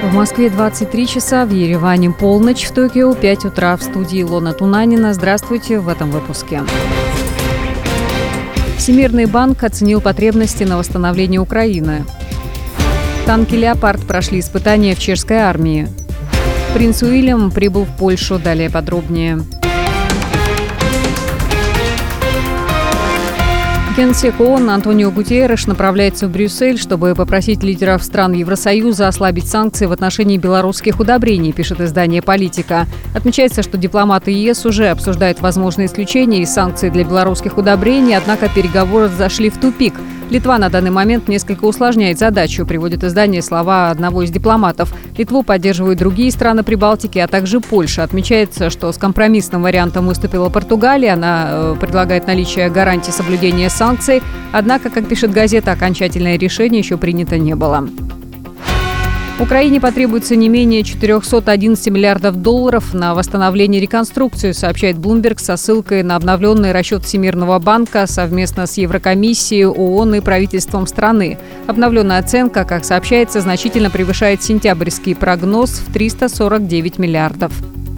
В Москве 23 часа, в Ереване полночь, в Токио 5 утра. В студии Илона Тунанина. Здравствуйте в этом выпуске. Всемирный банк оценил потребности на восстановление Украины. Танки «Леопард» прошли испытания в чешской армии. Принц Уильям прибыл в Польшу. Далее подробнее. Генсек ООН Антонио Гутерреш направляется в Брюссель, чтобы попросить лидеров стран Евросоюза ослабить санкции в отношении белорусских удобрений, пишет издание «Политика». Отмечается, что дипломаты ЕС уже обсуждают возможные исключения из санкций для белорусских удобрений, однако переговоры зашли в тупик. Литва на данный момент несколько усложняет задачу, приводит издание слова одного из дипломатов. Литву поддерживают другие страны Прибалтики, а также Польша. Отмечается, что с компромиссным вариантом выступила Португалия. Она предлагает наличие гарантий соблюдения санкций. Однако, как пишет газета, окончательное решение еще принято не было. Украине потребуется не менее 411 миллиардов долларов на восстановление и реконструкцию, сообщает Bloomberg со ссылкой на обновленный расчет Всемирного банка совместно с Еврокомиссией, ООН и правительством страны. Обновленная оценка, как сообщается, значительно превышает сентябрьский прогноз в 349 миллиардов.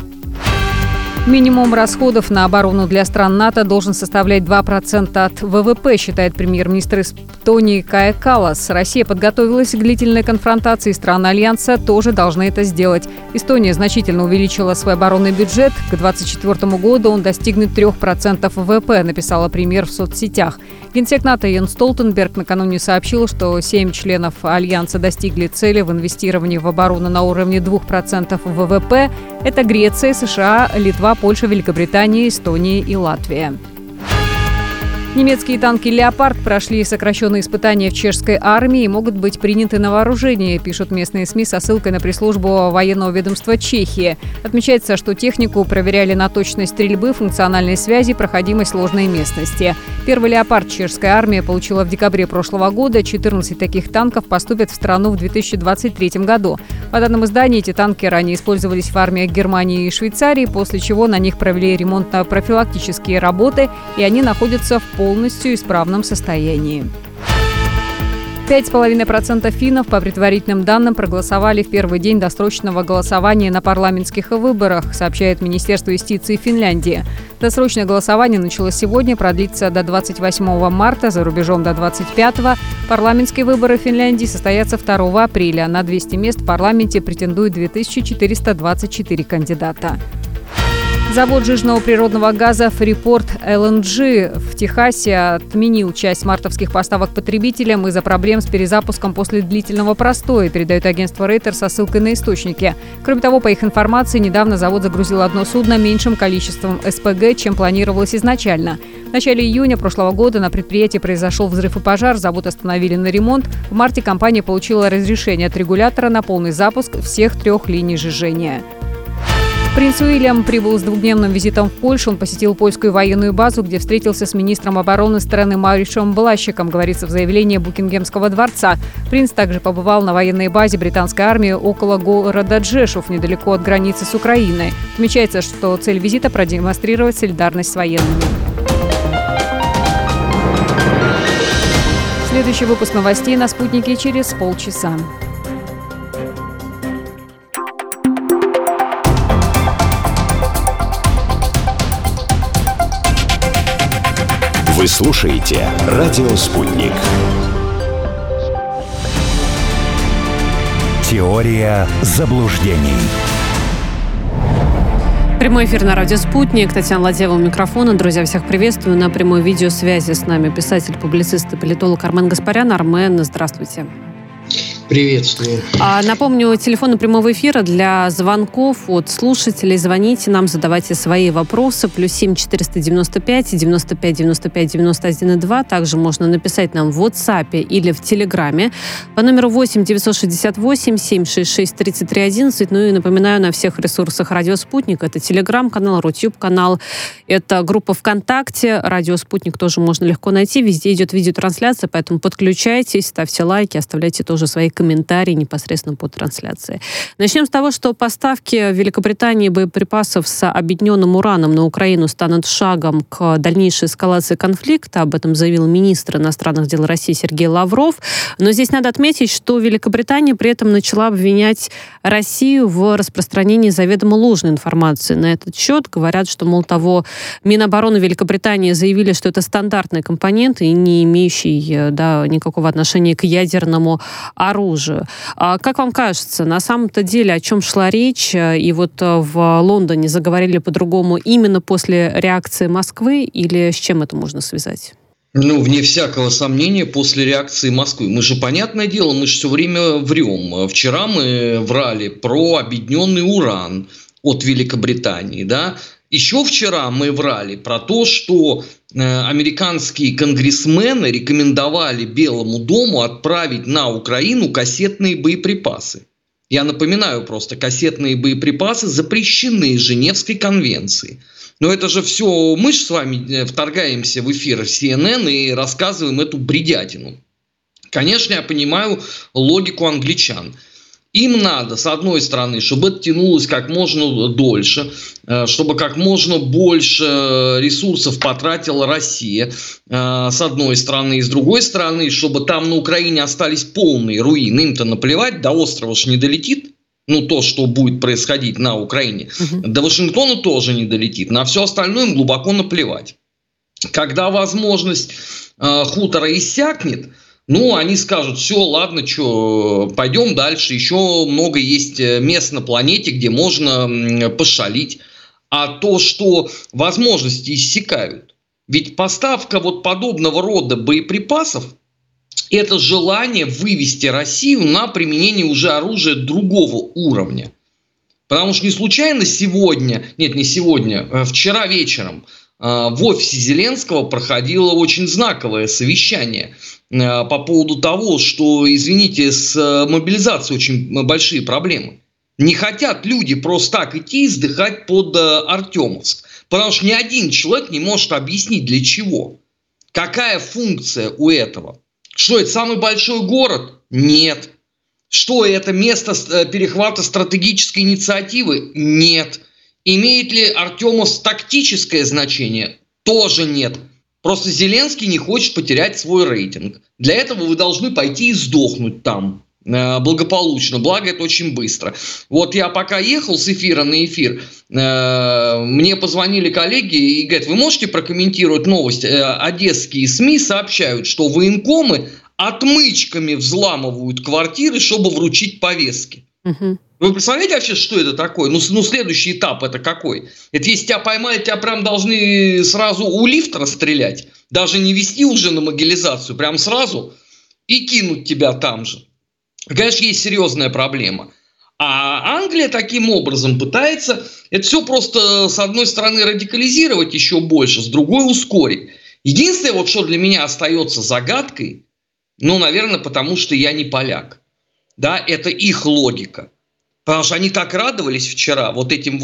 Минимум расходов на оборону для стран НАТО должен составлять 2% от ВВП, считает премьер-министр Эстонии Кая Каллас. Россия подготовилась к длительной конфронтации, страны Альянса тоже должны это сделать. Эстония значительно увеличила свой оборонный бюджет. К 2024 году он достигнет 3% ВВП, написала премьер в соцсетях. Генсек НАТО Йенс Столтенберг накануне сообщил, что 7 членов Альянса достигли цели в инвестировании в оборону на уровне 2% ВВП. Это Греция, США, Литва, Польша, Великобритания, Эстония и Латвия. Немецкие танки «Леопард» прошли сокращенные испытания в чешской армии и могут быть приняты на вооружение, пишут местные СМИ со ссылкой на пресс-службу военного ведомства Чехии. Отмечается, что технику проверяли на точность стрельбы, функциональной связи, проходимость сложной местности. Первый «Леопард» чешская армия получила в декабре прошлого года. 14 таких танков поступят в страну в 2023 году. По данным издания, эти танки ранее использовались в армиях Германии и Швейцарии, после чего на них провели ремонтно-профилактические работы, и они находятся в полностью исправном состоянии. 5,5% финнов, по предварительным данным, проголосовали в первый день досрочного голосования на парламентских выборах, сообщает Министерство юстиции Финляндии. Досрочное голосование началось сегодня, продлится до 28 марта, за рубежом до 25-го. Парламентские выборы в Финляндии состоятся 2 апреля. На 200 мест в парламенте претендуют 2424 кандидата. Завод жиженного природного газа Freeport LNG в Техасе отменил часть мартовских поставок потребителям из-за проблем с перезапуском после длительного простоя, передает агентство Reuters со ссылкой на источники. Кроме того, по их информации, недавно завод загрузил одно судно меньшим количеством СПГ, чем планировалось изначально. В начале июня прошлого года на предприятии произошел взрыв и пожар, завод остановили на ремонт. В марте компания получила разрешение от регулятора на полный запуск всех 3 линий жижения. Принц Уильям прибыл с двухдневным визитом в Польшу. Он посетил польскую военную базу, где встретился с министром обороны страны Мауришем Блащиком, говорится в заявлении Букингемского дворца. Принц также побывал на военной базе британской армии около города Джешув, недалеко от границы с Украиной. Отмечается, что цель визита – продемонстрировать солидарность с военными. Следующий выпуск новостей на «Спутнике» через полчаса. Вы слушаете «Радио Спутник». Теория заблуждений. Прямой эфир на радио «Спутник». Татьяна Ладеева у микрофона. Друзья, всех приветствую на прямой видеосвязи с нами писатель, публицист и политолог Армен Гаспарян. Армен, здравствуйте. Приветствую. Напомню, телефоны прямого эфира для звонков от слушателей. Звоните нам, задавайте свои вопросы. +7 495 95 95 91 2. Также можно написать нам в WhatsApp или в Телеграме по номеру 8 968 766 33 11. Ну и напоминаю, на всех ресурсах «Радио Спутник». Это Телеграм-канал, Рутюб-канал, это группа ВКонтакте. «Радио Спутник» тоже можно легко найти. Везде идет видеотрансляция, поэтому подключайтесь, ставьте лайки, оставляйте тоже свои комментарии комментарии непосредственно по трансляции. Начнем с того, что поставки Великобритании боеприпасов с объединенным ураном на Украину станут шагом к дальнейшей эскалации конфликта. Об этом заявил министр иностранных дел России Сергей Лавров. Но здесь надо отметить, что Великобритания при этом начала обвинять Россию в распространении заведомо ложной информации на этот счет. Говорят, что, мол, того Минобороны Великобритании заявили, что это стандартные компоненты и не имеющие никакого отношения к ядерному оружию. Как вам кажется, на самом-то деле о чем шла речь? И вот в Лондоне заговорили по-другому именно после реакции Москвы, или с чем это можно связать? Вне всякого сомнения, после реакции Москвы. Мы же, понятное дело, мы же все время врем. Вчера мы врали про объединенный уран от Великобритании, да. Еще вчера мы врали про то, что американские конгрессмены рекомендовали Белому дому отправить на Украину кассетные боеприпасы. Я напоминаю просто, кассетные боеприпасы запрещены Женевской конвенцией. Но это же все, мы же с вами вторгаемся в эфир CNN и рассказываем эту бредятину. Конечно, я понимаю логику англичан. Им надо, с одной стороны, чтобы это тянулось как можно дольше, чтобы как можно больше ресурсов потратила Россия, с одной стороны. И с другой стороны, чтобы там на Украине остались полные руины. Им-то наплевать, до острова ж не долетит. То, что будет происходить на Украине. До Вашингтона тоже не долетит. На все остальное им глубоко наплевать. Когда возможность хутора иссякнет, они скажут: все, ладно, пойдем дальше. Еще много есть мест на планете, где можно пошалить. А то, что возможности иссякают. Ведь поставка подобного рода боеприпасов — это желание вывести Россию на применение уже оружия другого уровня. Потому что не случайно вчера вечером в офисе Зеленского проходило очень знаковое совещание по поводу того, что, извините, с мобилизацией очень большие проблемы. Не хотят люди просто так идти и сдыхать под Артемовск. Потому что ни один человек не может объяснить, для чего. Какая функция у этого? Что это самый большой город? Нет. Что это место перехвата стратегической инициативы? Нет. Имеет ли Артемовск тактическое значение? Тоже нет. Просто Зеленский не хочет потерять свой рейтинг. Для этого вы должны пойти и сдохнуть там благополучно. Благо, это очень быстро. Я пока ехал с эфира на эфир, мне позвонили коллеги и говорят: вы можете прокомментировать новость? Одесские СМИ сообщают, что военкомы отмычками взламывают квартиры, чтобы вручить повестки. Вы представляете вообще, что это такое? Следующий этап это какой? Это если тебя поймали, тебя прям должны сразу у лифта расстрелять. Даже не вести уже на могилизацию, прям сразу и кинуть тебя там же. Конечно, есть серьезная проблема. А Англия таким образом пытается это все просто, с одной стороны, радикализировать еще больше, с другой ускорить. Единственное, что для меня остается загадкой, наверное, потому что я не поляк. Да, это их логика. Потому что они так радовались вчера этим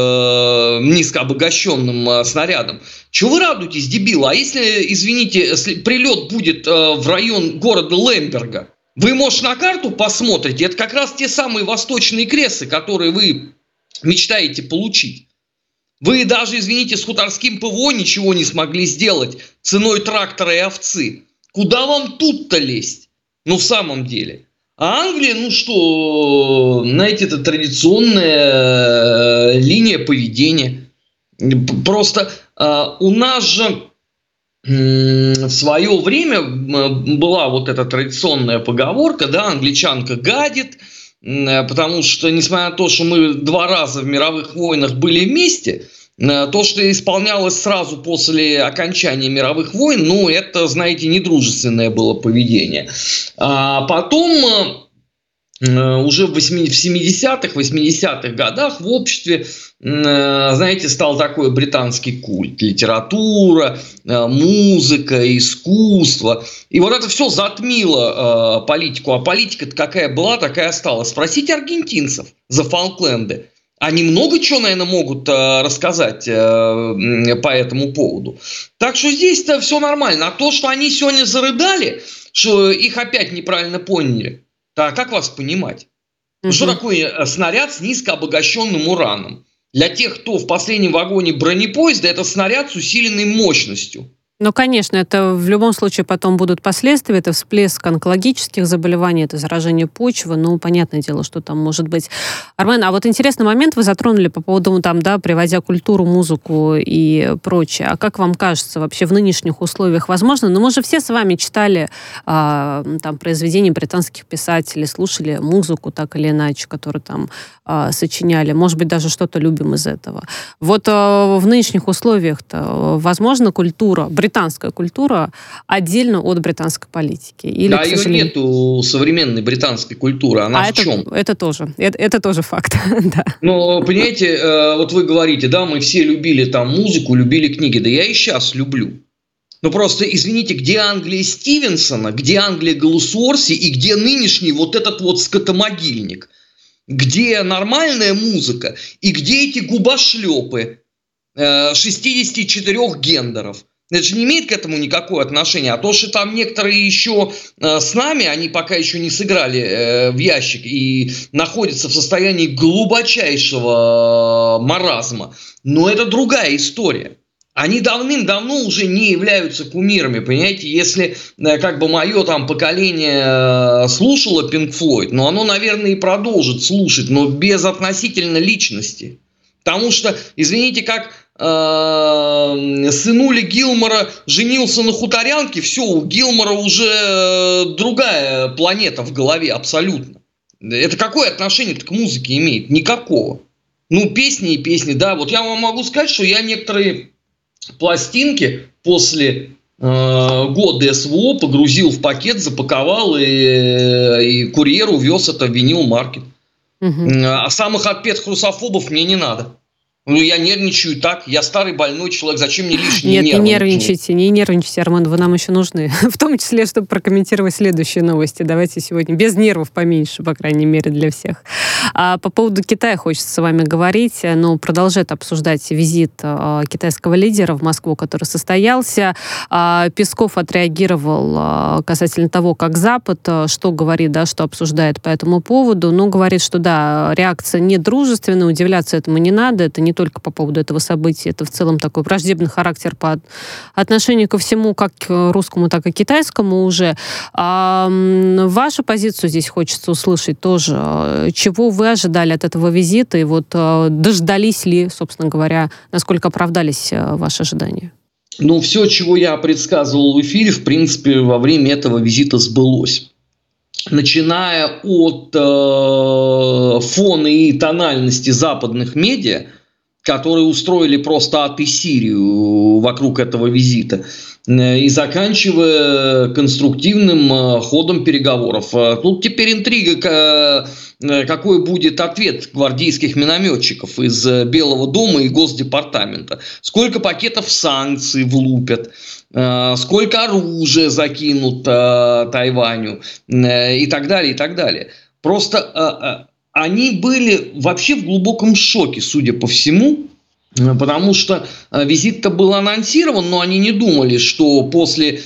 низкообогащенным снарядом. Чего вы радуетесь, дебилы? А если, извините, если прилет будет в район города Лемберга? Вы, может, на карту посмотрите, это как раз те самые восточные кресы, которые вы мечтаете получить. Вы даже, извините, с хуторским ПВО ничего не смогли сделать ценой трактора и овцы. Куда вам тут-то лезть? В самом деле. А Англия, знаете, это традиционная линия поведения. Просто у нас же в свое время была эта традиционная поговорка, да, англичанка гадит, потому что, несмотря на то, что мы 2 раза в мировых войнах были вместе, то, что исполнялось сразу после окончания мировых войн, это, знаете, недружественное было поведение. А потом уже в 70-х, 80-х годах в обществе, знаете, стал такой британский культ. Литература, музыка, искусство. И это все затмило политику. А политика-то какая была, такая осталась. Спросите аргентинцев за Фолкленды. Они много чего, наверное, могут рассказать по этому поводу. Так что здесь-то все нормально. А то, что они сегодня зарыдали, что их опять неправильно поняли. Так как вас понимать? Что такое снаряд с низкообогащенным ураном? Для тех, кто в последнем вагоне бронепоезда, это снаряд с усиленной мощностью. Ну, конечно, это в любом случае потом будут последствия. Это всплеск онкологических заболеваний, это заражение почвы. Ну, понятное дело, что там может быть. Армен, а вот интересный момент вы затронули по поводу, приводя культуру, музыку и прочее. А как вам кажется, вообще в нынешних условиях возможно? Мы же все с вами читали произведения британских писателей, слушали музыку так или иначе, которую там сочиняли. Может быть, даже что-то любим из этого. Вот в нынешних условиях-то возможно культура, британская культура отдельно от британской политики? Или, да, ее нету современной британской культуры. Она в чем? Это тоже факт. Да. Но, понимаете, вот вы говорите, да, мы все любили там музыку, любили книги. Да я и сейчас люблю. Но просто, извините, где Англия Стивенсона, где Англия Голсуорси и где нынешний вот этот вот скотомогильник? Где нормальная музыка и где эти губошлепы 64 гендеров? Это же не имеет к этому никакого отношения. А то, что там некоторые еще с нами, они пока еще не сыграли в ящик и находятся в состоянии глубочайшего маразма. Но это другая история. Они давным-давно уже не являются кумирами, понимаете, если мое там поколение слушало Pink Floyd, но оно, наверное, и продолжит слушать, но без относительно личности. Потому что, извините, как сынуля Гилмора женился на хуторянке, все, у Гилмора уже другая планета в голове абсолютно. Это какое отношение к музыке имеет? Никакого. Ну, песни и песни, да. Вот я вам могу сказать, что я некоторые пластинки после года СВО погрузил в пакет, запаковал и курьеру вез это в винил-маркет. А самых отпетых русофобов мне не надо. Ну, я нервничаю так, я старый больной человек, зачем мне лишние нервы? Нет, не нервничайте, Армен, вы нам еще нужны. В том числе, чтобы прокомментировать следующие новости. Давайте сегодня без нервов поменьше, по крайней мере, для всех. А по поводу Китая хочется с вами говорить, но продолжает обсуждать визит китайского лидера в Москву, который состоялся. Песков отреагировал касательно того, как Запад, что говорит, да, что обсуждает по этому поводу, но говорит, что да, реакция недружественная, удивляться этому не надо, это не только по поводу этого события, это в целом такой враждебный характер по отношению ко всему, как к русскому, так и китайскому уже. Вашу позицию здесь хочется услышать тоже. Чего вы ожидали от этого визита? И вот дождались ли, собственно говоря, насколько оправдались ваши ожидания? Ну, все, чего я предсказывал в эфире, в принципе, во время этого визита сбылось. Начиная от фона и тональности западных медиа, которые устроили просто ад и Сирию вокруг этого визита, и заканчивая конструктивным ходом переговоров. Тут теперь интрига, какой будет ответ гвардейских минометчиков из Белого дома и Госдепартамента. Сколько пакетов санкций влупят, сколько оружия закинут Тайваню и так далее, и так далее. Просто они были вообще в глубоком шоке, судя по всему, потому что визит-то был анонсирован, но они не думали, что после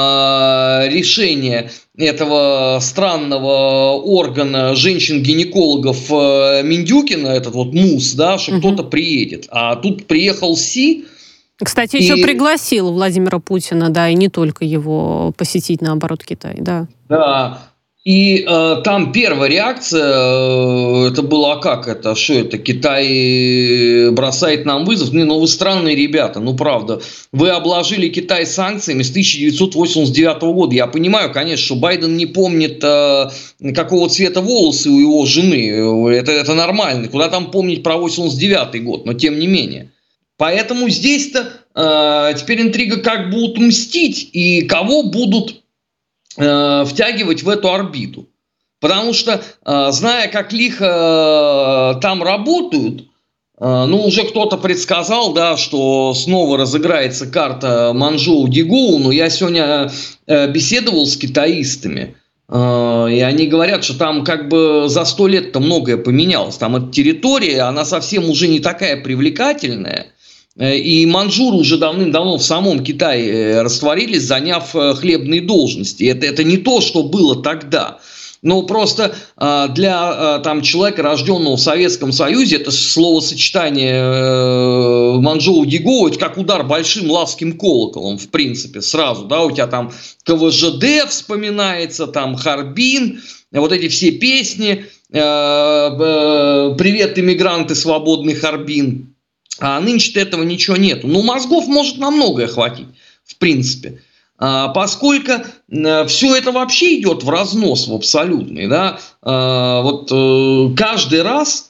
решения этого странного органа женщин-гинекологов Миндюкина, этот вот МУС, да, что кто-то приедет. А тут приехал Си. Кстати, еще пригласил Владимира Путина, да, и не только его посетить, наоборот, Китай, да. Да. И там первая реакция, это было, а как это, что это, Китай бросает нам вызов? Ну, вы странные ребята, ну, правда. Вы обложили Китай санкциями с 1989 года. Я понимаю, конечно, что Байден не помнит, какого цвета волосы у его жены. Это нормально. Куда там помнить про 1989 год, но тем не менее. Поэтому здесь-то теперь интрига, как будут мстить и кого будут втягивать в эту орбиту. Потому что, зная, как лихо там работают, уже кто-то предсказал, да, что снова разыграется карта Манчжоу-Дигоу, но я сегодня беседовал с китаистами, и они говорят, что там как бы за 100 лет-то многое поменялось. Там эта территория, она совсем уже не такая привлекательная. И маньчжуры уже давным-давно в самом Китае растворились, заняв хлебные должности. Это не то, что было тогда. Ну, просто для там, человека, рожденного в Советском Союзе, это словосочетание Манчжоу-Дигоу, это как удар большим лавским колоколом, в принципе, сразу, да, у тебя там КВЖД вспоминается, там Харбин, вот эти все песни, «Привет, иммигранты, свободный Харбин», а нынче этого ничего нету. Ну, мозгов может на многое хватить, в принципе. Поскольку все это вообще идет в разнос, в абсолютный, да, вот каждый раз,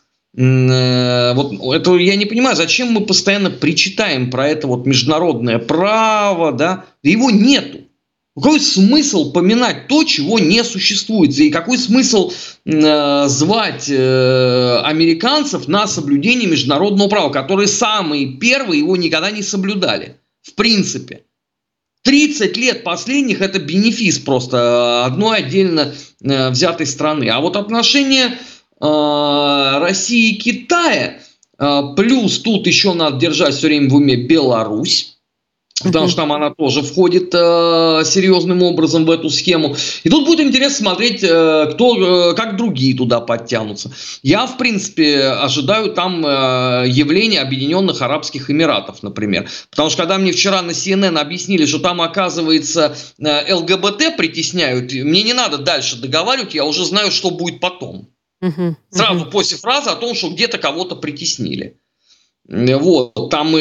вот это я не понимаю, зачем мы постоянно причитаем про это вот международное право, да, его нету. Какой смысл поминать то, чего не существует? И какой смысл звать американцев на соблюдение международного права, которые самые первые его никогда не соблюдали, в принципе. 30 лет последних – это бенефис просто одной отдельно взятой страны. А вот отношения России и Китая, плюс тут еще надо держать все время в уме Беларусь, потому что там она тоже входит серьезным образом в эту схему. И тут будет интересно смотреть, как другие туда подтянутся. Я, в принципе, ожидаю там явления Объединенных Арабских Эмиратов, например. Потому что когда мне вчера на CNN объяснили, что там, оказывается, ЛГБТ притесняют, мне не надо дальше договаривать, я уже знаю, что будет потом. Сразу после фразы о том, что где-то кого-то притеснили. Вот, там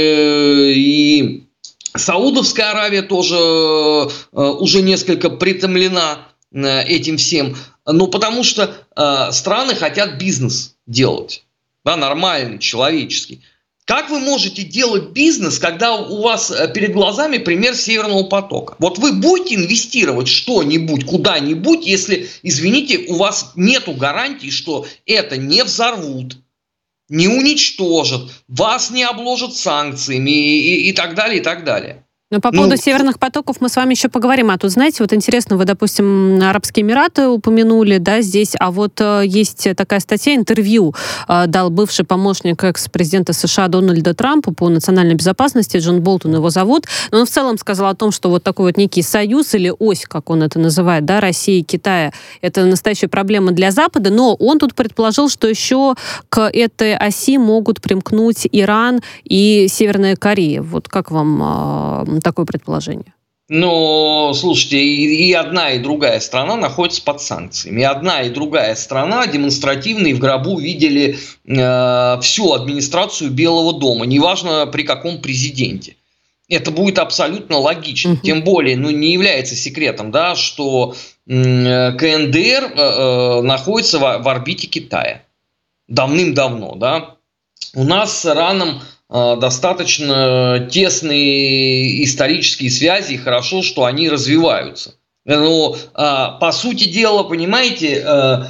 и Саудовская Аравия тоже уже несколько притомлена этим всем. Ну, потому что страны хотят бизнес делать. Да, нормальный, человеческий. Как вы можете делать бизнес, когда у вас перед глазами пример Северного потока? Вот вы будете инвестировать что-нибудь, куда-нибудь, если, извините, у вас нету гарантии, что это не взорвут, не уничтожат, вас не обложат санкциями и так далее, и так далее. Но по поводу северных потоков мы с вами еще поговорим. А тут, знаете, вот интересно, вы, допустим, Арабские Эмираты упомянули, да, здесь, а вот есть такая статья, интервью дал бывший помощник экс-президента США Дональда Трампа по национальной безопасности, Джон Болтон его зовут, но он в целом сказал о том, что вот такой вот некий союз или ось, как он это называет, да, России и Китая, это настоящая проблема для Запада, но он тут предположил, что еще к этой оси могут примкнуть Иран и Северная Корея. Вот как вам такое предположение? Ну, слушайте, и одна, и другая страна находятся под санкциями. И одна, и другая страна демонстративно и в гробу видели всю администрацию Белого дома, неважно при каком президенте. Это будет абсолютно логично. Тем более, ну, не является секретом, да, что КНДР находится в орбите Китая. Давным-давно, да. У нас с Ираном достаточно тесные исторические связи, и хорошо, что они развиваются. Но, по сути дела, понимаете,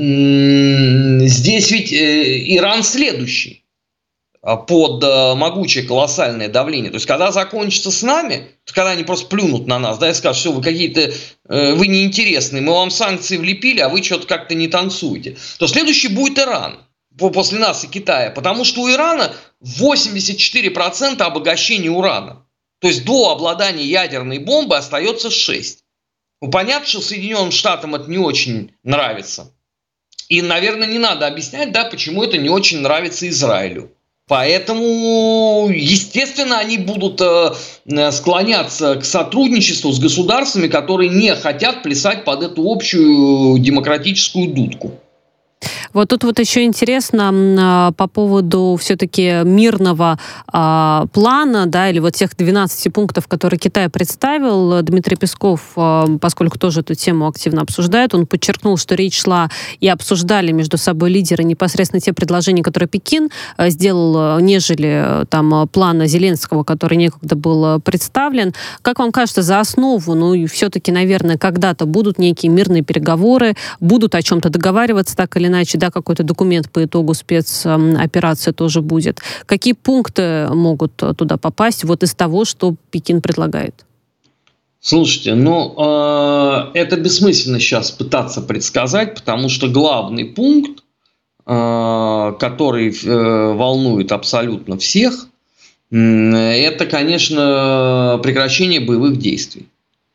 здесь ведь Иран следующий под могучее колоссальное давление. То есть, когда закончится с нами, когда они просто плюнут на нас, да, и скажут, что вы какие-то, вы неинтересные, мы вам санкции влепили, а вы что-то как-то не танцуете, то следующий будет Иран. После нас и Китая, потому что у Ирана 84% обогащения урана. То есть до обладания ядерной бомбой остается 6%. Ну, понятно, что Соединенным Штатам это не очень нравится. И, наверное, не надо объяснять, да, почему это не очень нравится Израилю. Поэтому, естественно, они будут склоняться к сотрудничеству с государствами, которые не хотят плясать под эту общую демократическую дудку. Вот тут вот еще интересно по поводу все-таки мирного плана, да, или вот тех 12 пунктов, которые Китай представил. Дмитрий Песков, поскольку тоже эту тему активно обсуждает, он подчеркнул, что речь шла и обсуждали между собой лидеры непосредственно те предложения, которые Пекин сделал, нежели там плана Зеленского, который некогда был представлен. Как вам кажется, за основу, ну и все-таки, наверное, когда-то будут некие мирные переговоры, будут о чем-то договариваться так или иначе, да, какой-то документ по итогу спецоперации тоже будет. Какие пункты могут туда попасть вот из того, что Пекин предлагает? Слушайте, ну, это бессмысленно сейчас пытаться предсказать, потому что главный пункт, который волнует абсолютно всех, это, конечно, прекращение боевых действий.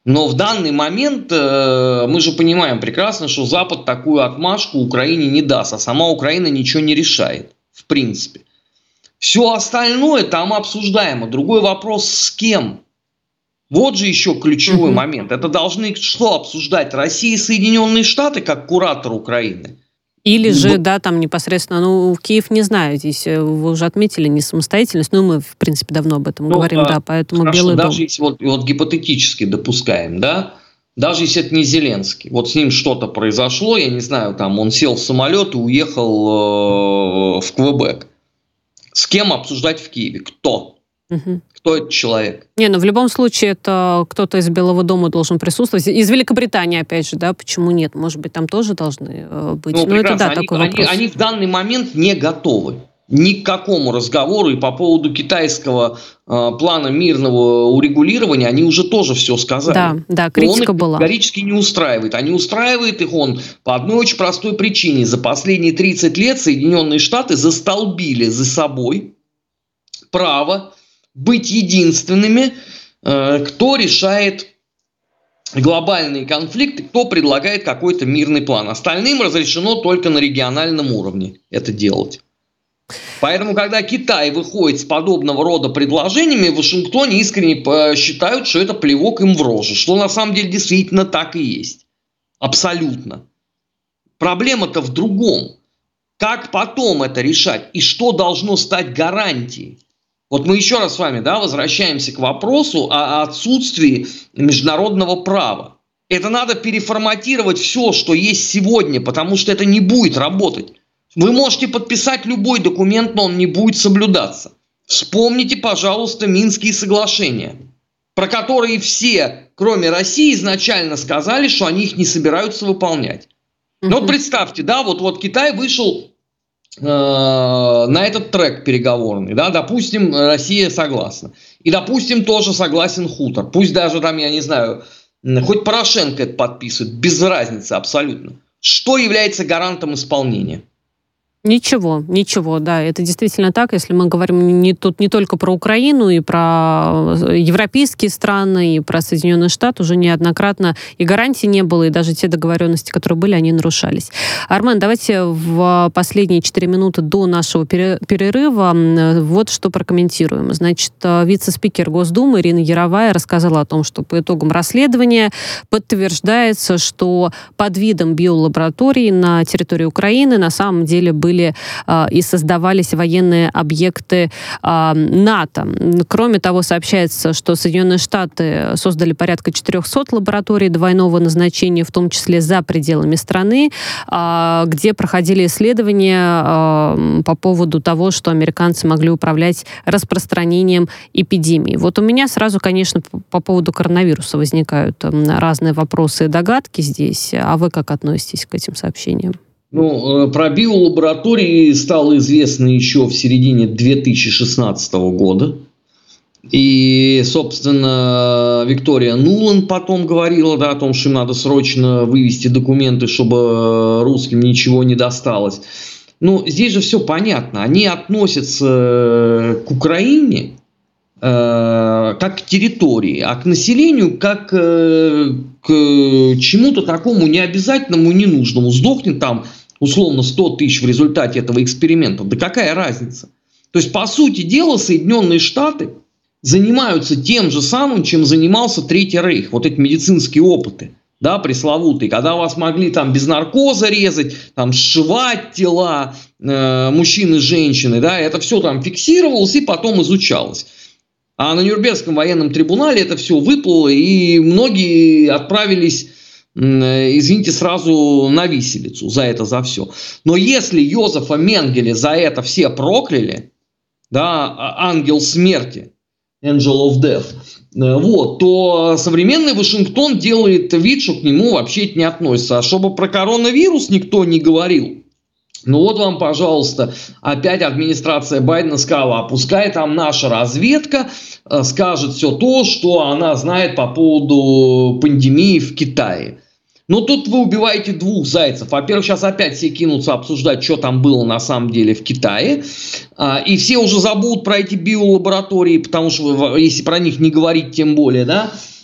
Но в данный момент мы же понимаем прекрасно, что Запад такую отмашку Украине не даст, а сама Украина ничего не решает, в принципе. Все остальное там обсуждаемо. Другой вопрос, с кем. Вот же еще ключевой момент. Это должны что обсуждать? Россия и Соединенные Штаты как куратор Украины? Или же, да, там непосредственно, Киев, не знаю, здесь вы уже отметили не самостоятельность, но мы, в принципе, давно об этом говорим, да, поэтому хорошо, Белый дом. Даже если вот гипотетически допускаем, да, даже если это не Зеленский, вот с ним что-то произошло, я не знаю, там он сел в самолет и уехал в Квебек. С кем обсуждать в Киеве? Кто? Кто этот человек? Ну в любом случае это кто-то из Белого дома должен присутствовать. Из Великобритании, опять же, да, почему нет? Может быть, там тоже должны быть. Ну это, да, такой вопрос. Они в данный момент не готовы ни к какому разговору, и по поводу китайского плана мирного урегулирования они уже тоже все сказали. Да, критика он их была. Категорически не устраивает. А не устраивает их он по одной очень простой причине. За последние 30 лет Соединенные Штаты застолбили за собой право быть единственными, кто решает глобальные конфликты, кто предлагает какой-то мирный план. Остальным разрешено только на региональном уровне это делать. Поэтому, когда Китай выходит с подобного рода предложениями, в Вашингтоне искренне считают, что это плевок им в рожу. Что на самом деле действительно так и есть. Абсолютно. Проблема-то в другом. Как потом это решать? И что должно стать гарантией? Вот мы еще раз с вами, да, возвращаемся к вопросу о отсутствии международного права. Это надо переформатировать все, что есть сегодня, потому что это не будет работать. Вы можете подписать любой документ, но он не будет соблюдаться. Вспомните, пожалуйста, Минские соглашения, про которые все, кроме России, изначально сказали, что они их не собираются выполнять. Но вот представьте, да, вот Китай вышел на этот трек переговорный, да, допустим, Россия согласна. И, допустим, тоже согласен Хутор. Пусть даже там, я не знаю, хоть Порошенко это подписывает, без разницы абсолютно. Что является гарантом исполнения? Ничего, да, это действительно так, если мы говорим тут не только про Украину, и про европейские страны, и про Соединенные Штаты, уже неоднократно и гарантий не было, и даже те договоренности, которые были, они нарушались. Армен, давайте в последние 4 минуты до нашего перерыва вот что прокомментируем. Значит, вице-спикер Госдумы Ирина Яровая рассказала о том, что по итогам расследования подтверждается, что под видом биолабораторий на территории Украины на самом деле были и создавались военные объекты НАТО. Кроме того, сообщается, что Соединенные Штаты создали порядка 400 лабораторий двойного назначения, в том числе за пределами страны, где проходили исследования по поводу того, что американцы могли управлять распространением эпидемии. Вот у меня сразу, конечно, по поводу коронавируса возникают разные вопросы и догадки здесь. А вы как относитесь к этим сообщениям? Про биолаборатории стало известно еще в середине 2016 года. И, собственно, Виктория Нуланд потом говорила, да, о том, что им надо срочно вывести документы, чтобы русским ничего не досталось. Здесь же все понятно. Они относятся к Украине как к территории, а к населению как к чему-то такому необязательному и ненужному. Сдохнет там условно 100 тысяч в результате этого эксперимента. Да какая разница? То есть, по сути дела, Соединенные Штаты занимаются тем же самым, чем занимался Третий Рейх. Вот эти медицинские опыты, да, пресловутые, когда вас могли там без наркоза резать, там сшивать тела мужчин и женщины, да, это все там фиксировалось и потом изучалось. А на Нюрнбергском военном трибунале это все выплыло, и многие отправились, извините, сразу на виселицу за все. Но если Йозефа Менгеле за это все прокляли, да, ангел смерти, angel of death, вот, то современный Вашингтон делает вид, что к нему вообще это не относится. А чтобы про коронавирус никто не говорил, вот вам, пожалуйста, опять администрация Байдена сказала, а пускай там наша разведка скажет все то, что она знает по поводу пандемии в Китае. Тут вы убиваете двух зайцев. Во-первых, сейчас опять все кинутся обсуждать, что там было на самом деле в Китае. И все уже забудут про эти биолаборатории, потому что если про них не говорить, тем более, да.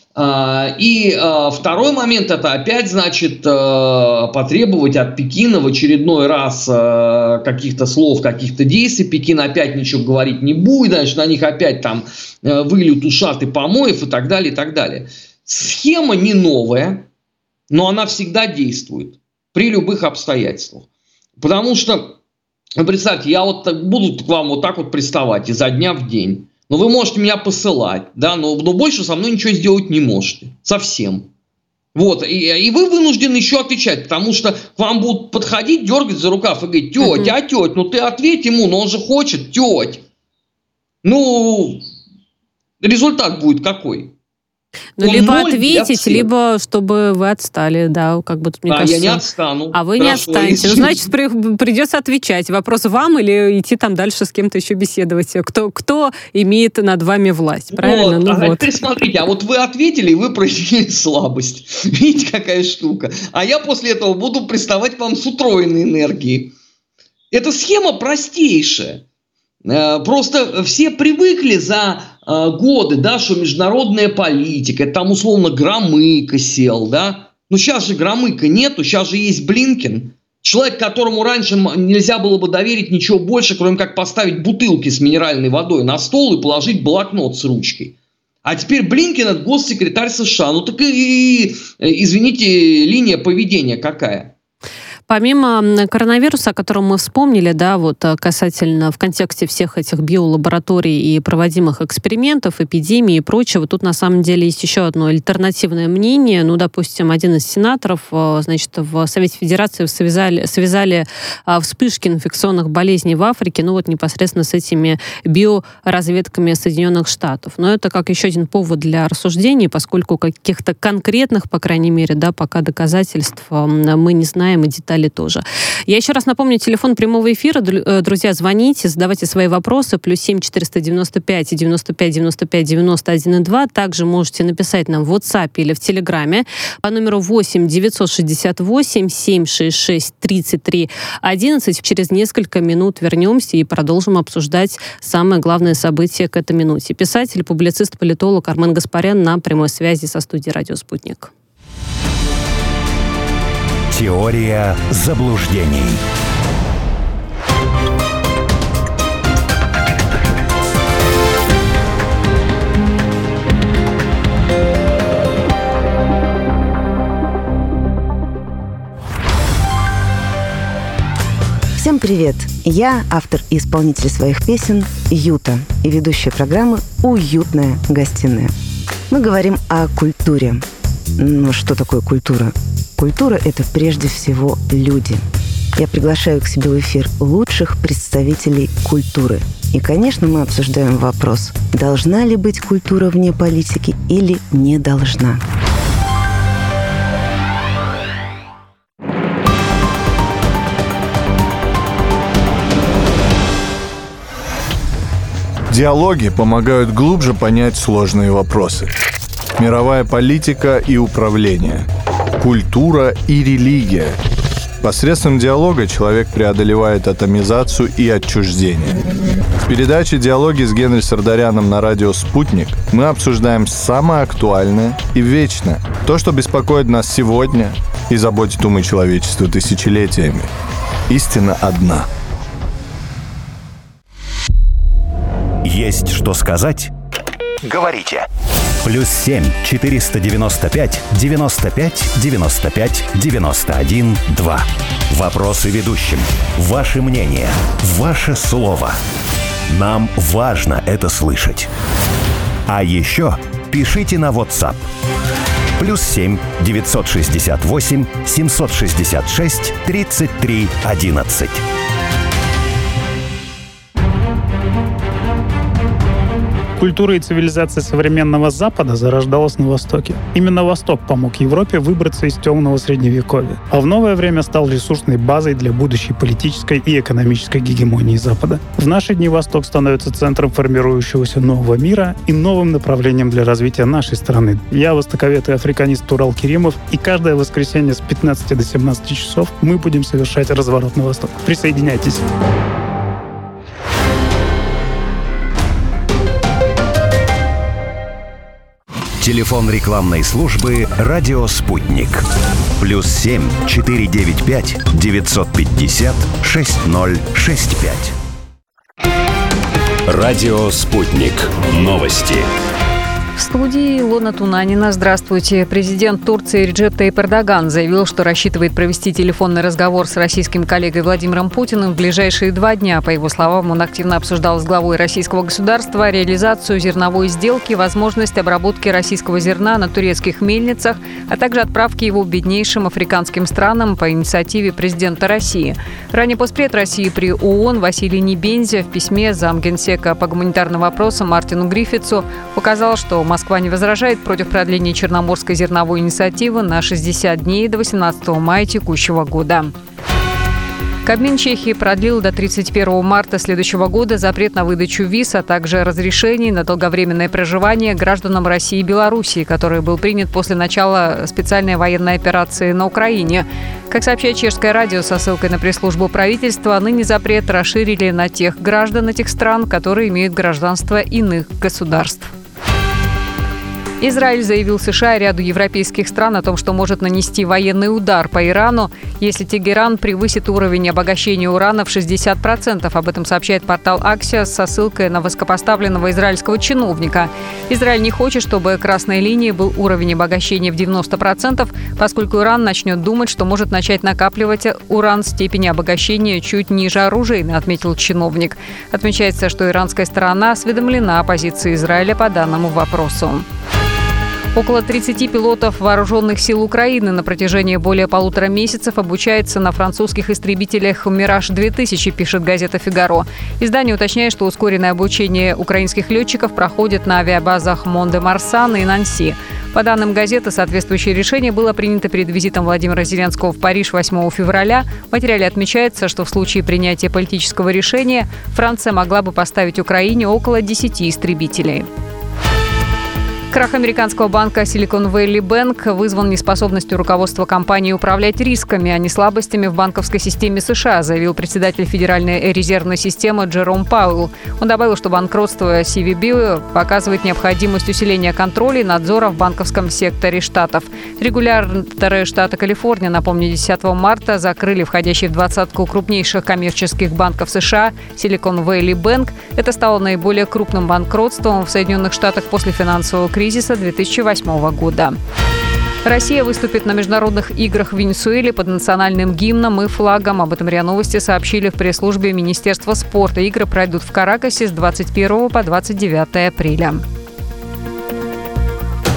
И второй момент – это опять, значит, потребовать от Пекина в очередной раз каких-то слов, каких-то действий. Пекин опять ничего говорить не будет, значит, на них опять там выльют ушаты помоев и так далее, и так далее. Схема не новая, но она всегда действует при любых обстоятельствах. Потому что, представьте, я вот буду к вам вот так вот приставать изо дня в день. Но вы можете меня посылать, да, но больше со мной ничего сделать не можете. Совсем. Вот. И вы вынуждены еще отвечать, потому что к вам будут подходить, дергать за рукав и говорить: тетя, тетя, ну ты ответь ему, но он же хочет, тетя. Ну, результат будет какой? Ну, либо ответить, либо чтобы вы отстали, да, как бы тут, мне кажется... я не отстану. А вы не отстанете. Ну, значит, придется отвечать. Вопрос вам или идти там дальше с кем-то еще беседовать? Кто имеет над вами власть, правильно? Вот. Теперь смотрите, а вот вы ответили, и вы проявили слабость. Видите, какая штука? А я после этого буду приставать к вам с утроенной энергией. Эта схема простейшая. Просто все привыкли за годы, да, что международная политика, это там условно Громыко сел, да. Но сейчас же Громыко нету, сейчас же есть Блинкен. Человек, которому раньше нельзя было бы доверить ничего больше, кроме как поставить бутылки с минеральной водой на стол и положить блокнот с ручкой. А теперь Блинкен – это госсекретарь США. Ну так и, извините, линия поведения какая? Помимо коронавируса, о котором мы вспомнили, да, вот касательно в контексте всех этих биолабораторий и проводимых экспериментов, эпидемии и прочего, тут на самом деле есть еще одно альтернативное мнение. Ну, допустим, один из сенаторов, значит, в Совете Федерации связали вспышки инфекционных болезней в Африке, ну вот непосредственно с этими биоразведками Соединенных Штатов. Но это как еще один повод для рассуждений, поскольку каких-то конкретных, по крайней мере, да, пока доказательств мы не знаем, и деталей тоже. Я еще раз напомню, телефон прямого эфира. Друзья, звоните, задавайте свои вопросы. +7 495 95 95 91 2. Также можете написать нам в WhatsApp или в Телеграме по номеру 8 968 766 33 11. Через несколько минут вернемся и продолжим обсуждать самое главное событие к этой минуте. Писатель, публицист, политолог Армен Гаспарян на прямой связи со студией «Радио Спутник». Теория заблуждений. Всем привет! Я автор и исполнитель своих песен Юта и ведущая программы «Уютная гостиная». Мы говорим о культуре. Но что такое культура? Культура – это прежде всего люди. Я приглашаю к себе в эфир лучших представителей культуры. И, конечно, мы обсуждаем вопрос, должна ли быть культура вне политики или не должна. Диалоги помогают глубже понять сложные вопросы. Мировая политика и управление. Культура и религия. Посредством диалога человек преодолевает атомизацию и отчуждение. В передаче «Диалоги» с Генри Сардаряном на радио «Спутник» мы обсуждаем самое актуальное и вечное. То, что беспокоит нас сегодня и заботит умы человечества тысячелетиями. Истина одна. Есть что сказать? Говорите. +7 495 95 95 91 2. Вопросы ведущим. Ваше мнение. Ваше слово. Нам важно это слышать. А еще пишите на WhatsApp. +7 968 766 33 11. Культура и цивилизация современного Запада зарождалась на Востоке. Именно Восток помог Европе выбраться из темного Средневековья, а в новое время стал ресурсной базой для будущей политической и экономической гегемонии Запада. В наши дни Восток становится центром формирующегося нового мира и новым направлением для развития нашей страны. Я востоковед и африканист Турал Керимов, и каждое воскресенье с 15 до 17 часов мы будем совершать разворот на Восток. Присоединяйтесь! Телефон рекламной службы «Радио Спутник». +7 495 950 6065. Радио «Спутник». Новости. В студии Илона Тунанина. Здравствуйте. Президент Турции Реджеп Тайип Эрдоган заявил, что рассчитывает провести телефонный разговор с российским коллегой Владимиром Путиным в ближайшие 2 дня. По его словам, он активно обсуждал с главой российского государства реализацию зерновой сделки, возможность обработки российского зерна на турецких мельницах, а также отправки его беднейшим африканским странам по инициативе президента России. Ранее постпред России при ООН Василий Небензя в письме замгенсека по гуманитарным вопросам Мартину Гриффитсу указал, что Москва не возражает против продления Черноморской зерновой инициативы на 60 дней до 18 мая текущего года. Кабмин Чехии продлил до 31 марта следующего года запрет на выдачу виз, а также разрешений на долговременное проживание гражданам России и Белоруссии, который был принят после начала специальной военной операции на Украине. Как сообщает чешское радио со ссылкой на пресс-службу правительства, ныне запрет расширили на тех граждан этих стран, которые имеют гражданство иных государств. Израиль заявил США и ряду европейских стран о том, что может нанести военный удар по Ирану, если Тегеран превысит уровень обогащения урана в 60%. Об этом сообщает портал Axios со ссылкой на высокопоставленного израильского чиновника. Израиль не хочет, чтобы красной линией был уровень обогащения в 90%, поскольку Иран начнет думать, что может начать накапливать уран в степени обогащения чуть ниже оружейной, отметил чиновник. Отмечается, что иранская сторона осведомлена о позиции Израиля по данному вопросу. Около 30 пилотов вооруженных сил Украины на протяжении более 1,5 месяцев обучается на французских истребителях «Мираж-2000», пишет газета «Фигаро». Издание уточняет, что ускоренное обучение украинских летчиков проходит на авиабазах Мон-де-Марсан и Нанси. По данным газеты, соответствующее решение было принято перед визитом Владимира Зеленского в Париж 8 февраля. В материале отмечается, что в случае принятия политического решения Франция могла бы поставить Украине около 10 истребителей. Крах американского банка Silicon Valley Bank вызван неспособностью руководства компании управлять рисками, а не слабостями в банковской системе США, заявил председатель Федеральной резервной системы Джером Пауэлл. Он добавил, что банкротство CVB показывает необходимость усиления контроля и надзора в банковском секторе штатов. Регуляторы штата Калифорния, напомню, 10 марта закрыли входящий в 20-ку крупнейших коммерческих банков США Silicon Valley Bank. Это стало наиболее крупным банкротством в Соединенных Штатах после финансового кризиса 2008 года. Россия выступит на международных играх в Венесуэле под национальным гимном и флагом. Об этом РИА Новости сообщили в пресс-службе Министерства спорта. Игры пройдут в Каракасе с 21 по 29 апреля.